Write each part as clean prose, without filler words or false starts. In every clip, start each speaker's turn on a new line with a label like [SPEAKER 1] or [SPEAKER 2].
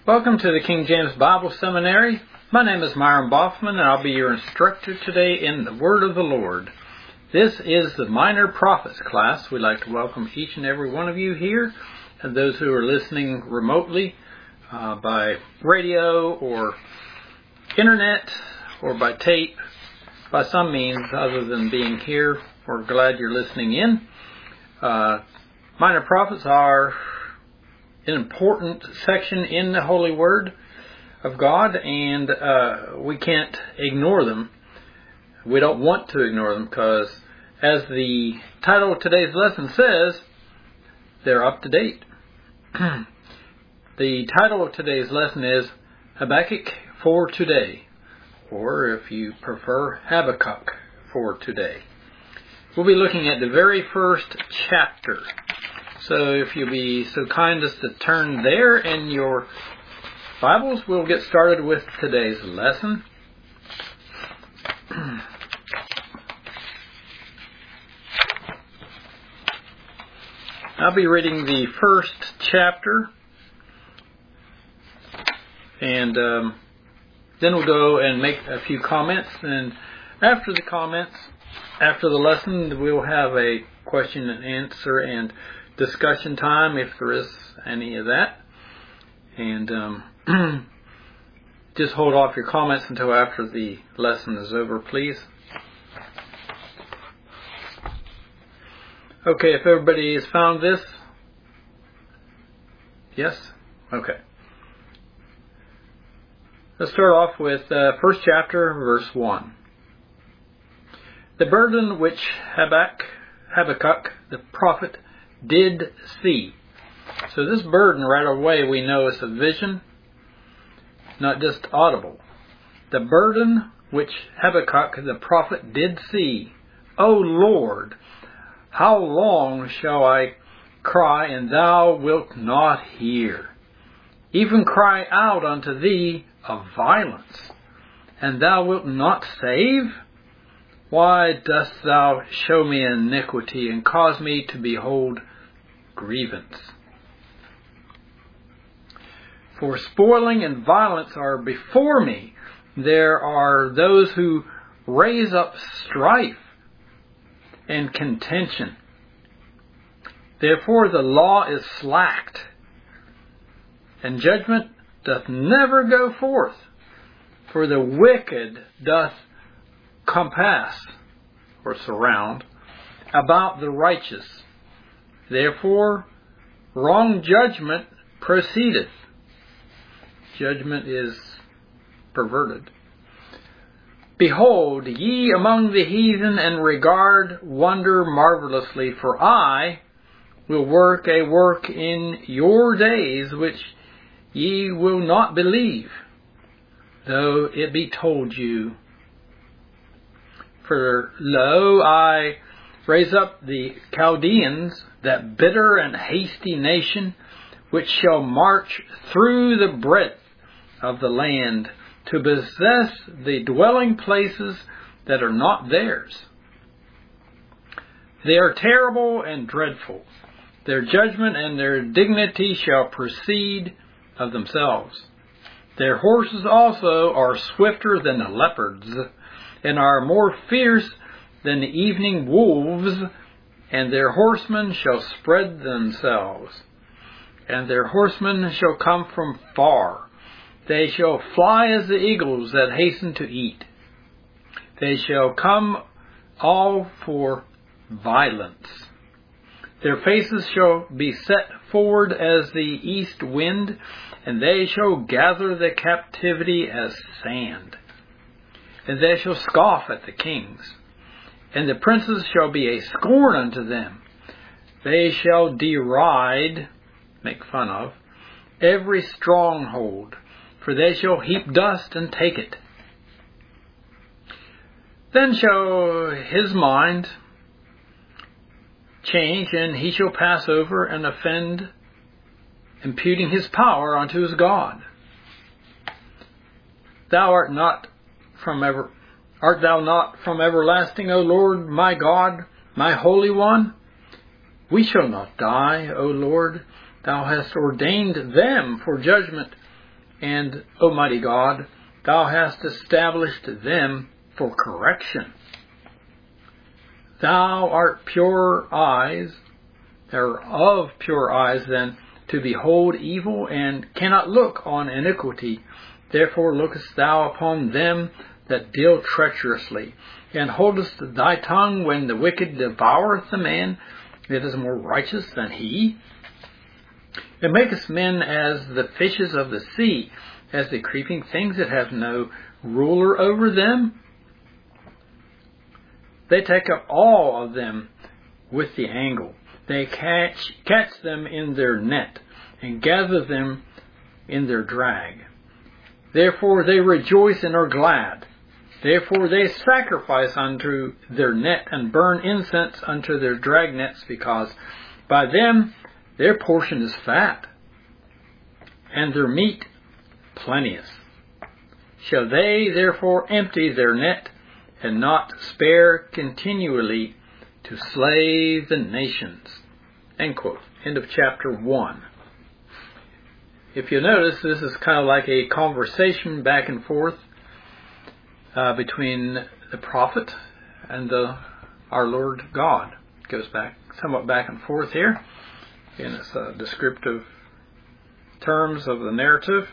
[SPEAKER 1] Welcome to the King James Bible Seminary. My name is Myron Boffman, and I'll be your instructor today in the Word of the Lord. This is the Minor Prophets class. We'd like to welcome each and every one of you here, and those who are listening remotely by radio or internet or by tape, by some means other than being here. We're glad you're listening in. Minor Prophets are an important section in the Holy Word of God, and we can't ignore them. We don't want to ignore them because, as the title of today's lesson says, they're up to date. The title of today's lesson is Habakkuk for Today, or if you prefer, Habakkuk for Today. We'll be looking at the very first chapter. So if you'll be so kind as to turn there in your Bibles, we'll get started with today's lesson. I'll be reading the first chapter, and then we'll go and make a few comments. And after the comments, after the lesson, we'll have a question and answer and discussion time, if there is any of that. And just hold off your comments until after the lesson is over, please. Okay, if everybody has found this. Yes? Okay. Let's start off with first chapter, verse 1. The burden which Habakkuk the prophet did see. So this burden, right away, we know is a vision, not just audible. The burden which Habakkuk the prophet did see. O Lord, how long shall I cry, and thou wilt not hear? Even cry out unto thee of violence, and thou wilt not save? Why dost thou show me iniquity, and cause me to behold grievance? For spoiling and violence are before me. There are those who raise up strife and contention. Therefore the law is slacked, and judgment doth never go forth. For the wicked doth compass, or surround, about the righteous. Therefore, wrong judgment proceedeth. Judgment is perverted. Behold, ye among the heathen, and regard wonder marvelously, for I will work a work in your days which ye will not believe, though it be told you. For lo, I raise up the Chaldeans, that bitter and hasty nation, which shall march through the breadth of the land, to possess the dwelling places that are not theirs. They are terrible and dreadful. Their judgment and their dignity shall proceed of themselves. Their horses also are swifter than the leopards, and are more fierce than the evening wolves, and their horsemen shall spread themselves, and their horsemen shall come from far. They shall fly as the eagles that hasten to eat. They shall come all for violence. Their faces shall be set forward as the east wind, and they shall gather the captivity as sand. And they shall scoff at the kings, and the princes shall be a scorn unto them. They shall deride, make fun of, every stronghold, for they shall heap dust and take it. Then shall his mind change, and he shall pass over and offend, imputing his power unto his God. Art thou not from everlasting, O Lord, my God, my Holy One? We shall not die, O Lord. Thou hast ordained them for judgment, and, Almighty God, thou hast established them for correction. Thou art pure eyes, or of pure eyes then, to behold evil, and cannot look on iniquity. Therefore lookest thou upon them that deal treacherously, and holdest thy tongue when the wicked devoureth a man that is more righteous than he. And makest men as the fishes of the sea, as the creeping things that have no ruler over them. They take up all of them with the angle. They catch them in their net, and gather them in their drag. Therefore they rejoice and are glad. Therefore they sacrifice unto their net, and burn incense unto their drag nets, because by them their portion is fat, and their meat plenteous. Shall they therefore empty their net, and not spare continually to slay the nations? End quote. End of chapter 1. If you notice, this is kind of like a conversation back and forth between the prophet and our Lord God. It goes back somewhat back and forth here in its descriptive terms of the narrative.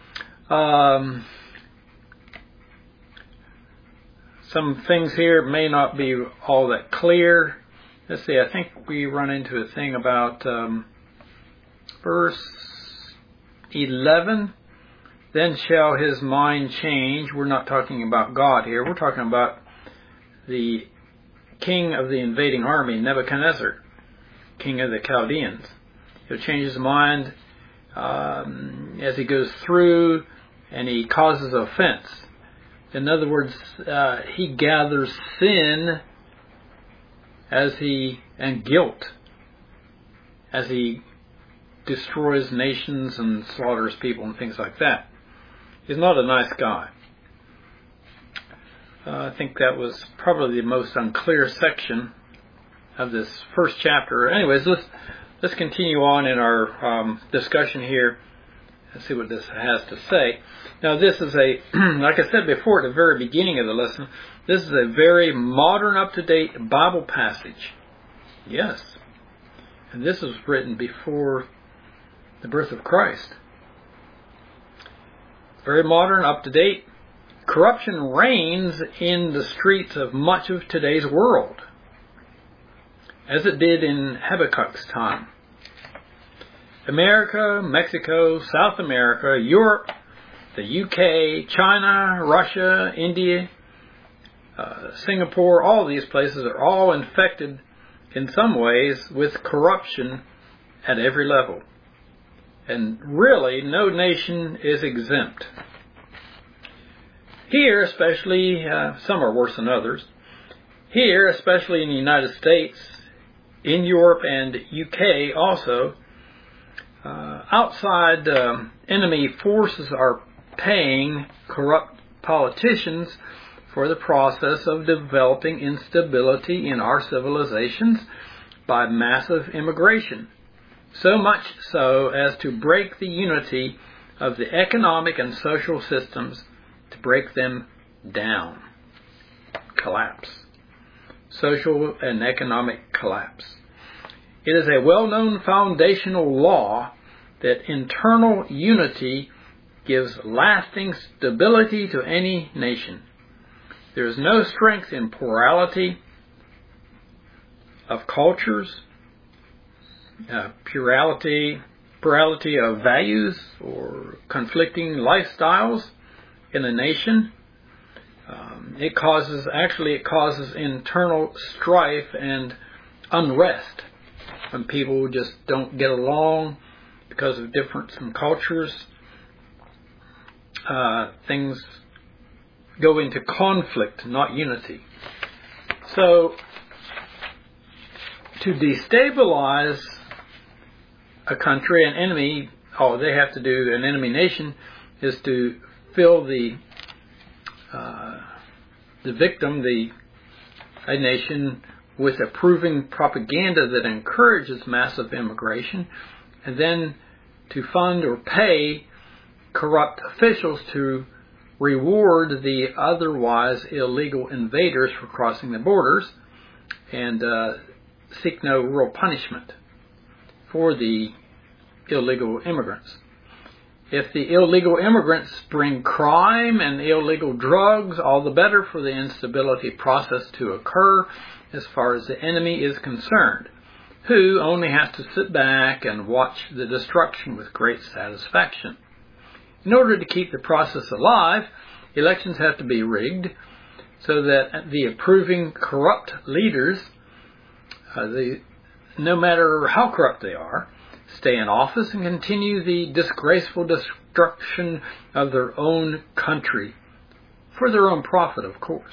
[SPEAKER 1] Some things here may not be all that clear. Let's see, I think we run into a thing about verse 11. Then shall his mind change. We're not talking about God here. We're talking about the king of the invading army, Nebuchadnezzar, king of the Chaldeans. He'll change his mind as he goes through, and he causes offense. In other words, he gathers sin and guilt as he destroys nations and slaughters people and things like that. He's not a nice guy. I think that was probably the most unclear section of this first chapter. Anyways, let's continue on in our discussion here and see what this has to say. Now, this is like I said before at the very beginning of the lesson, this is a very modern, up-to-date Bible passage. Yes. And this was written before the birth of Christ. Very modern, up-to-date. Corruption reigns in the streets of much of today's world, as it did in Habakkuk's time. America, Mexico, South America, Europe, the UK, China, Russia, India, Singapore, all these places are all infected in some ways with corruption at every level. And really, no nation is exempt. Here, especially, some are worse than others. Here, especially in the United States, in Europe and UK also, outside enemy forces are paying corrupt politicians for the process of developing instability in our civilizations by massive immigration. So much so as to break the unity of the economic and social systems, to break them down. Collapse. Social and economic collapse. It is a well-known foundational law that internal unity gives lasting stability to any nation. There is no strength in plurality of cultures, plurality of values, or conflicting lifestyles in a nation. It causes internal strife and unrest when people just don't get along because of difference in cultures. Things go into conflict, not unity. So, to destabilize a country, an enemy, all they have to do, an enemy nation, is to fill the victim, a nation, with approving propaganda that encourages massive immigration, and then to fund or pay corrupt officials to reward the otherwise illegal invaders for crossing the borders and seek no real punishment for the illegal immigrants. If the illegal immigrants bring crime and illegal drugs, all the better for the instability process to occur as far as the enemy is concerned, who only has to sit back and watch the destruction with great satisfaction. In order to keep the process alive, elections have to be rigged so that the approving corrupt leaders, no matter how corrupt they are, stay in office and continue the disgraceful destruction of their own country, for their own profit, of course.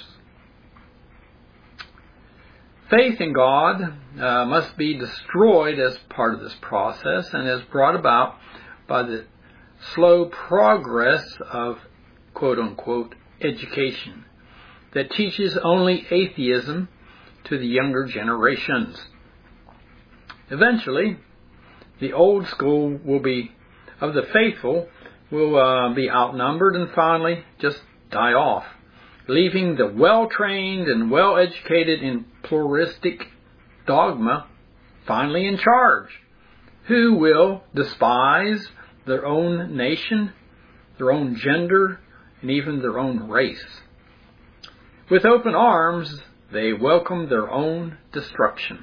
[SPEAKER 1] Faith in God must be destroyed as part of this process and is brought about by the slow progress of quote-unquote education that teaches only atheism to the younger generations. Eventually, the old school of the faithful will be outnumbered and finally just die off, leaving the well-trained and well-educated in pluralistic dogma finally in charge, who will despise their own nation, their own gender, and even their own race. With open arms, they welcome their own destruction.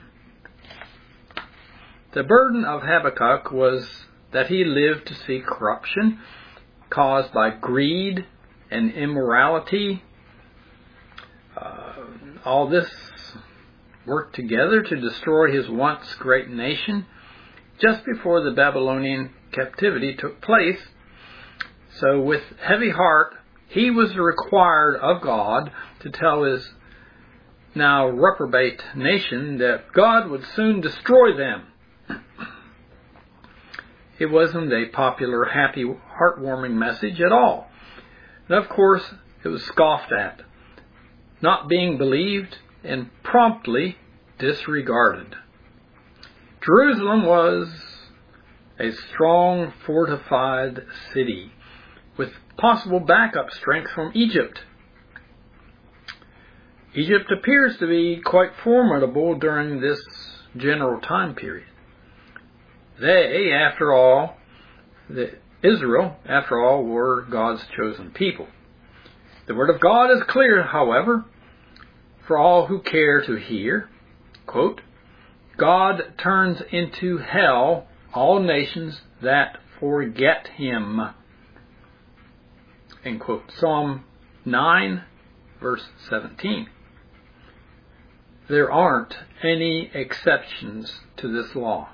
[SPEAKER 1] The burden of Habakkuk was that he lived to see corruption caused by greed and immorality. All this worked together to destroy his once great nation just before the Babylonian captivity took place. So with heavy heart, he was required of God to tell his now reprobate nation that God would soon destroy them. It wasn't a popular, happy, heartwarming message at all. And of course, it was scoffed at, not being believed, and promptly disregarded. Jerusalem was a strong, fortified city with possible backup strength from Egypt. Egypt appears to be quite formidable during this general time period. Israel, after all, were God's chosen people. The Word of God is clear, however, for all who care to hear. Quote, God turns into hell all nations that forget Him. End quote. Psalm 9, verse 17. There aren't any exceptions to this law.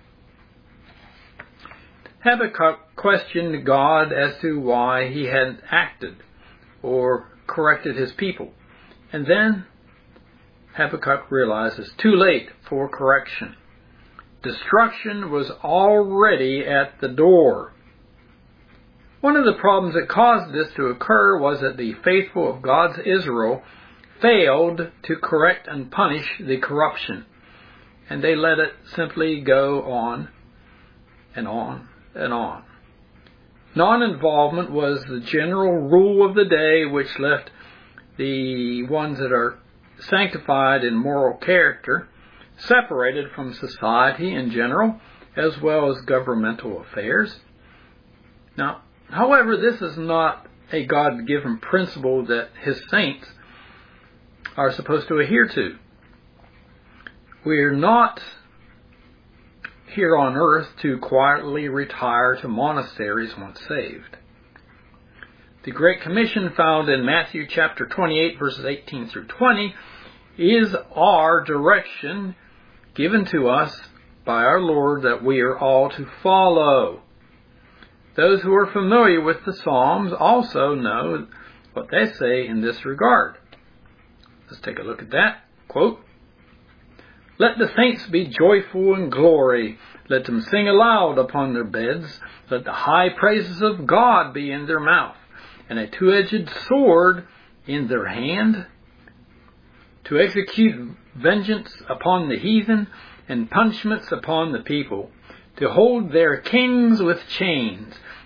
[SPEAKER 1] Habakkuk questioned God as to why he hadn't acted or corrected his people. And then Habakkuk realized it's too late for correction. Destruction was already at the door. One of the problems that caused this to occur was that the faithful of God's Israel failed to correct and punish the corruption, and they let it simply go on and on and on. Non-involvement was the general rule of the day, which left the ones that are sanctified in moral character separated from society in general, as well as governmental affairs. Now, however, this is not a God-given principle that His saints are supposed to adhere to. We are not here on earth to quietly retire to monasteries once saved. The Great Commission found in Matthew chapter 28, verses 18 through 20, is our direction given to us by our Lord that we are all to follow. Those who are familiar with the Psalms also know what they say in this regard. Let's take a look at that. Quote, Let the saints be joyful in glory. Let them sing aloud upon their beds. Let the high praises of God be in their mouth, and a two-edged sword in their hand, to execute vengeance upon the heathen and punishments upon the people, to hold their kings with chains,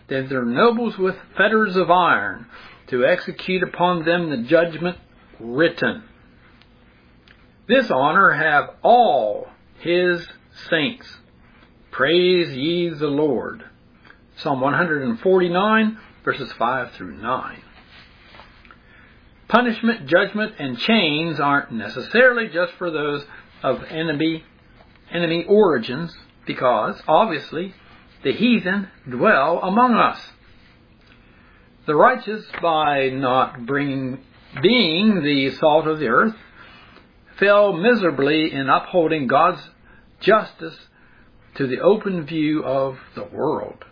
[SPEAKER 1] then their nobles with fetters of iron, to execute upon them the judgment written. This honor have all his saints. Praise ye the Lord. Psalm 149, verses 5 through 9. Punishment, judgment, and chains aren't necessarily just for those of enemy origins, because, obviously, the heathen dwell among us. The righteous, by not being the salt of the earth, fail miserably in upholding God's justice to the open view of the world.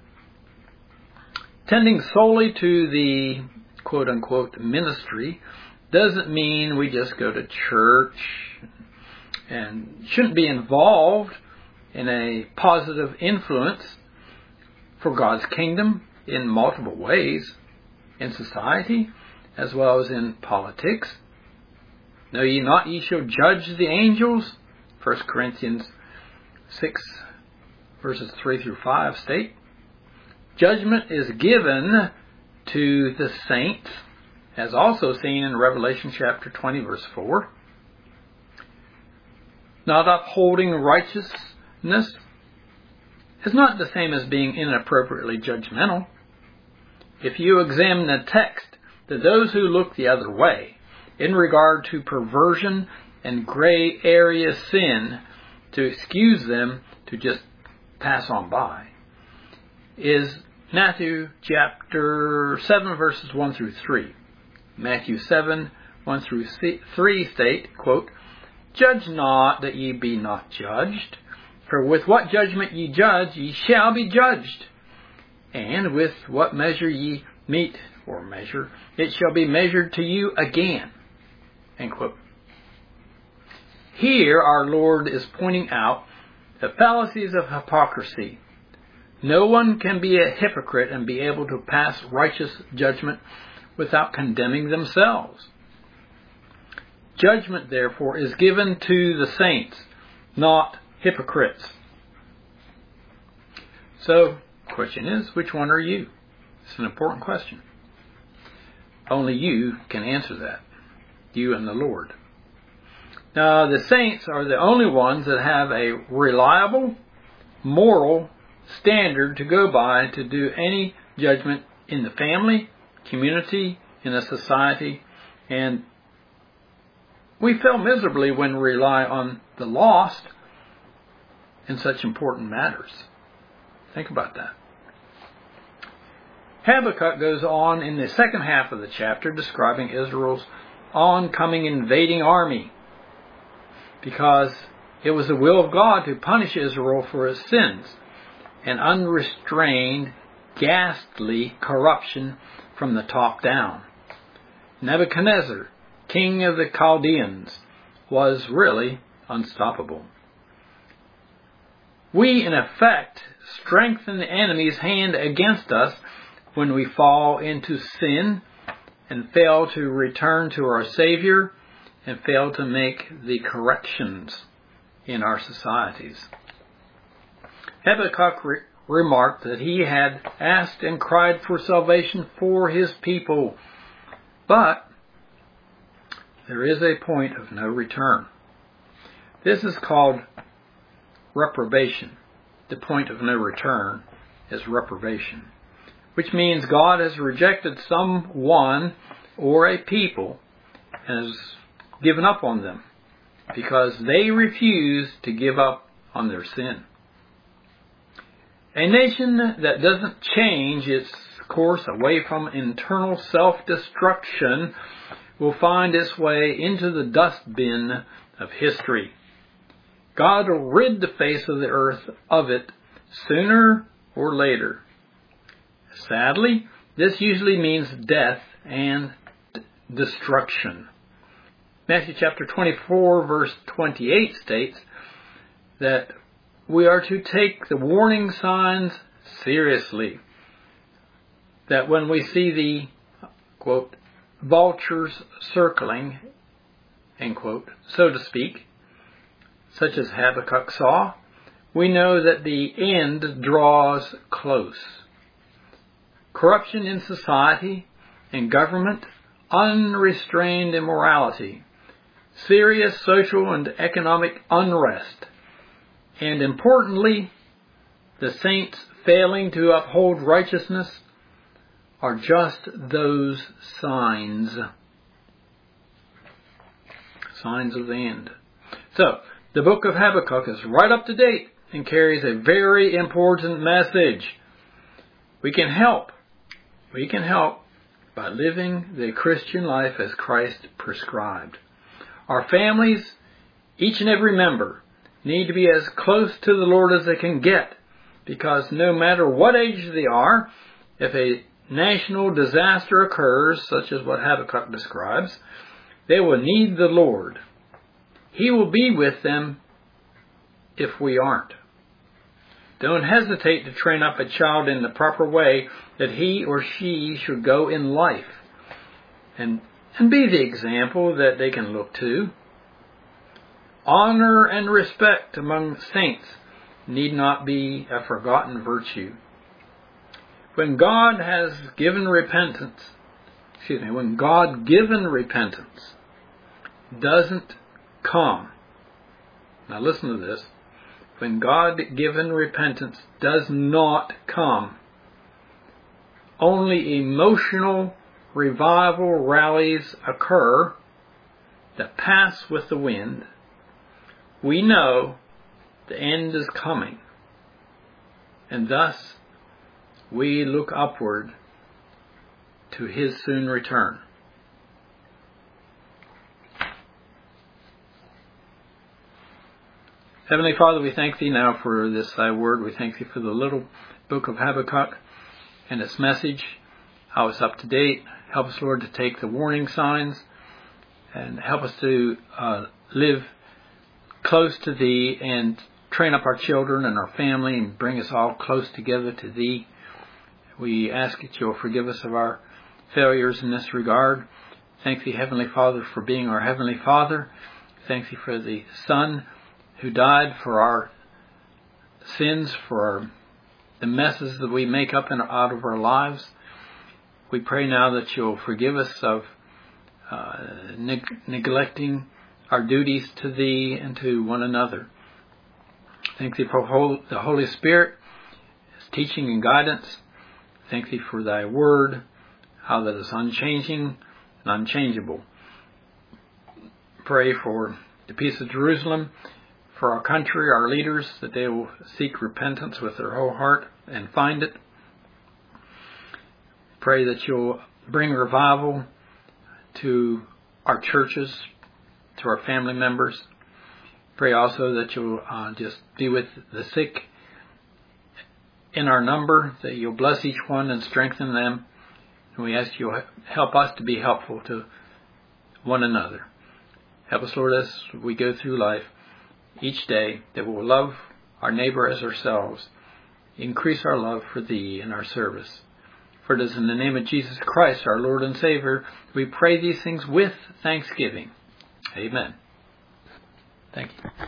[SPEAKER 1] Tending solely to the quote-unquote ministry doesn't mean we just go to church and shouldn't be involved in a positive influence for God's kingdom in multiple ways, in society as well as in politics. Know ye not ye shall judge the angels? 1 Corinthians 6 verses 3 through 5 state. Judgment is given to the saints, as also seen in Revelation chapter 20 verse 4. Not upholding righteousness is not the same as being inappropriately judgmental. If you examine the text, to those who look the other way, in regard to perversion and gray area sin, to excuse them to just pass on by, is Matthew chapter 7 verses 1 through 3. Matthew 7, 1 through 3 state, quote, Judge not that ye be not judged, for with what judgment ye judge, ye shall be judged. And with what measure ye mete or measure, it shall be measured to you again. End quote. Here our Lord is pointing out the fallacies of hypocrisy. No one can be a hypocrite and be able to pass righteous judgment without condemning themselves. Judgment, therefore, is given to the saints, not hypocrites. So, the question is, which one are you? It's an important question. Only you can answer that. You and the Lord. Now, the saints are the only ones that have a reliable, moral standard to go by to do any judgment in the family, community, in a society, and we fail miserably when we rely on the lost in such important matters. Think about that. Habakkuk goes on in the second half of the chapter describing Israel's oncoming invading army, because it was the will of God to punish Israel for its sins and unrestrained, ghastly corruption from the top down. Nebuchadnezzar, king of the Chaldeans, was really unstoppable. We, in effect, strengthen the enemy's hand against us when we fall into sin and fail to return to our Savior and fail to make the corrections in our societies. Habakkuk remarked that he had asked and cried for salvation for his people, but there is a point of no return. This is called reprobation. The point of no return is reprobation, which means God has rejected someone or a people and has given up on them because they refuse to give up on their sin. A nation that doesn't change its course away from internal self-destruction will find its way into the dustbin of history. God will rid the face of the earth of it sooner or later. Sadly, this usually means death and destruction. Matthew chapter 24 verse 28 states that we are to take the warning signs seriously. That when we see the, quote, vultures circling, end quote, so to speak, such as Habakkuk saw, we know that the end draws close. corruption in society and government, unrestrained immorality, serious social and economic unrest, and importantly, the saints failing to uphold righteousness are just those signs. Signs of the end. So, the book of Habakkuk is right up to date and carries a very important message. We can help. We can help by living the Christian life as Christ prescribed. Our families, each and every member, need to be as close to the Lord as they can get, because no matter what age they are, if a national disaster occurs, such as what Habakkuk describes, they will need the Lord. He will be with them if we aren't. Don't hesitate to train up a child in the proper way that he or she should go in life, and be the example that they can look to. Honor and respect among saints need not be a forgotten virtue. When God-given repentance doesn't come. Now listen to this. When God-given repentance does not come, only emotional revival rallies occur that pass with the wind, we know the end is coming, and thus we look upward to His soon return. Heavenly Father, we thank Thee now for this Thy word. We thank Thee for the little book of Habakkuk and its message, how it's up to date. Help us, Lord, to take the warning signs and help us to live close to Thee and train up our children and our family and bring us all close together to Thee. We ask that You'll forgive us of our failures in this regard. Thank Thee, Heavenly Father, for being our Heavenly Father. Thank Thee for the Son who died for our sins, for the messes that we make up out of our lives. We pray now that You'll forgive us of neglecting our duties to Thee and to one another. Thank Thee for the Holy Spirit, His teaching and guidance. Thank Thee for Thy word, how that is unchanging and unchangeable. Pray for the peace of Jerusalem, for our country, our leaders, that they will seek repentance with their whole heart and find it. Pray that You'll bring revival to our churches, to our family members. Pray also that You'll just be with the sick in our number, that You'll bless each one and strengthen them. And we ask You'll help us to be helpful to one another. Help us, Lord, as we go through life each day, that we'll love our neighbor as ourselves. Increase our love for Thee and our service. For it is in the name of Jesus Christ, our Lord and Savior, we pray these things with thanksgiving. Amen. Thank you.